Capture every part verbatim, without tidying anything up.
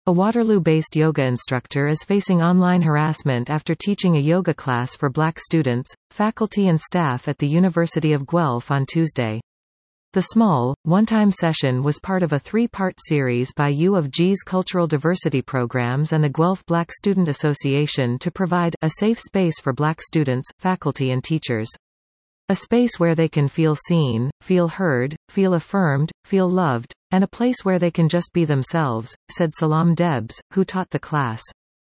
A Waterloo-based yoga instructor is facing online harassment after teaching a yoga class for black students, faculty and staff at the University of Guelph on Tuesday. The small, one-time session was part of a three-part series by U of G's Cultural Diversity Programs and the Guelph Black Student Association to provide a safe space for black students, faculty and teachers. A space where they can feel seen, feel heard, feel affirmed, feel loved, and a place where they can just be themselves, said Salam Debs, who taught the class.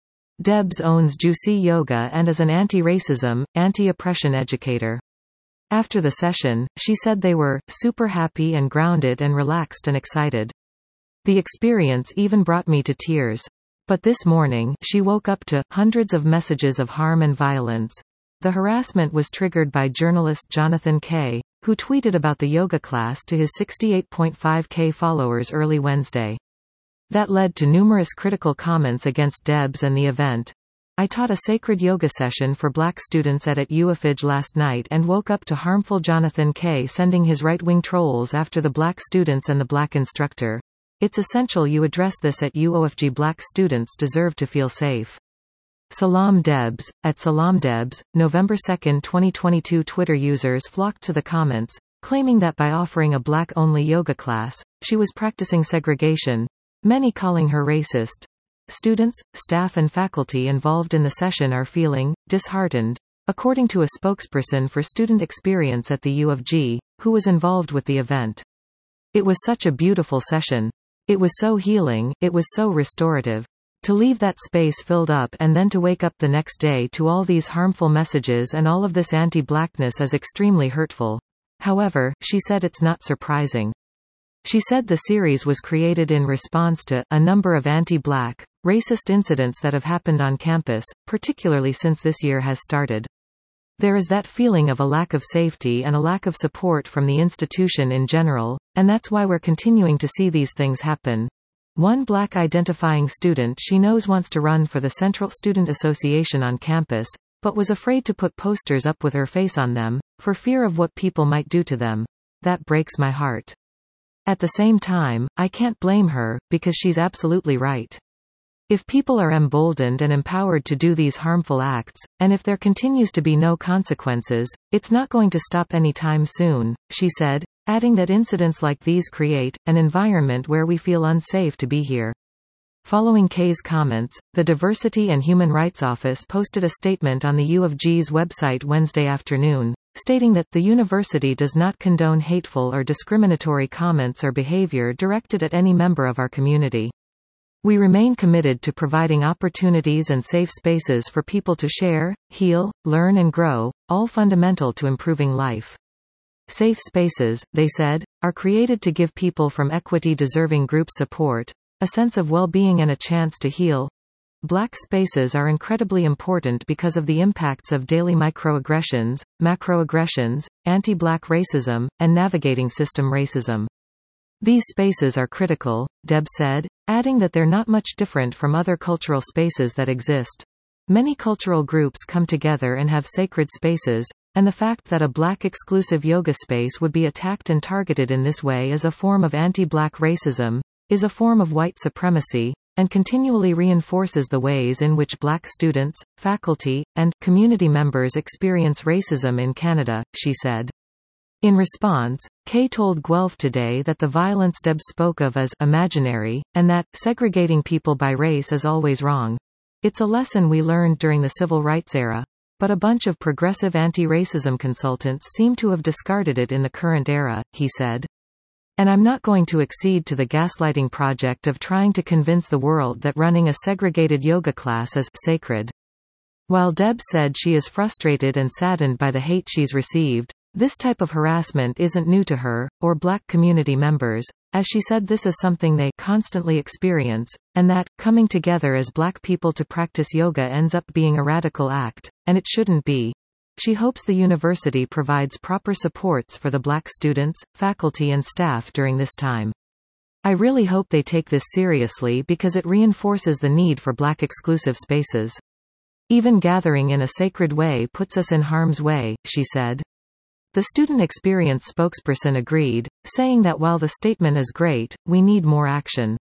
Debs owns Juicy Yoga and is an anti-racism, anti-oppression educator. After the session, she said they were super happy and grounded and relaxed and excited. The experience even brought me to tears. But this morning, she woke up to hundreds of messages of harm and violence. The harassment was triggered by journalist Jonathan Kay, who tweeted about the yoga class to his sixty-eight point five K followers early Wednesday. That led to numerous critical comments against Debs and the event. I taught a sacred yoga session for black students at at U of G last night and woke up to harmful Jonathan Kay sending his right-wing trolls after the black students and the black instructor. It's essential you address this at U of G. Black students deserve to feel safe. Salam Debs, at Salam Debs, November second twenty twenty-two. Twitter users flocked to the comments, claiming that by offering a black-only yoga class, she was practicing segregation, many calling her racist. Students, staff and faculty involved in the session are feeling disheartened, according to a spokesperson for student experience at the U of G, who was involved with the event. It was such a beautiful session. It was so healing, it was so restorative. To leave that space filled up and then to wake up the next day to all these harmful messages and all of this anti-blackness is extremely hurtful. However, she said it's not surprising. She said the series was created in response to a number of anti-black, racist incidents that have happened on campus, particularly since this year has started. There is that feeling of a lack of safety and a lack of support from the institution in general, and that's why we're continuing to see these things happen. One black identifying student she knows wants to run for the Central Student Association on campus, but was afraid to put posters up with her face on them, for fear of what people might do to them. That breaks my heart. At the same time, I can't blame her, because she's absolutely right. If people are emboldened and empowered to do these harmful acts, and if there continues to be no consequences, it's not going to stop anytime soon, she said, adding that incidents like these create an environment where we feel unsafe to be here. Following Kay's comments, the Diversity and Human Rights Office posted a statement on the U of G's website Wednesday afternoon, stating that the university does not condone hateful or discriminatory comments or behavior directed at any member of our community. We remain committed to providing opportunities and safe spaces for people to share, heal, learn and grow, all fundamental to improving life. Safe spaces, they said, are created to give people from equity-deserving groups support, a sense of well-being and a chance to heal. Black spaces are incredibly important because of the impacts of daily microaggressions, macroaggressions, anti-black racism, and navigating system racism. These spaces are critical, Deb said, adding that they're not much different from other cultural spaces that exist. Many cultural groups come together and have sacred spaces, and the fact that a black exclusive yoga space would be attacked and targeted in this way is a form of anti-black racism, is a form of white supremacy, and continually reinforces the ways in which black students, faculty, and community members experience racism in Canada, she said. In response, Kay told Guelph Today that the violence Deb spoke of is imaginary, and that segregating people by race is always wrong. It's a lesson we learned during the civil rights era. But a bunch of progressive anti-racism consultants seem to have discarded it in the current era, he said. And I'm not going to accede to the gaslighting project of trying to convince the world that running a segregated yoga class is sacred. While Deb said she is frustrated and saddened by the hate she's received, this type of harassment isn't new to her, or black community members, as she said this is something they constantly experience, and that, coming together as black people to practice yoga ends up being a radical act, and it shouldn't be. She hopes the university provides proper supports for the black students, faculty and staff during this time. I really hope they take this seriously because it reinforces the need for black exclusive spaces. Even gathering in a sacred way puts us in harm's way, she said. The student experience spokesperson agreed, saying that while the statement is great, we need more action.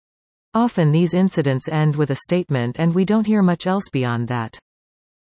Often these incidents end with a statement and we don't hear much else beyond that.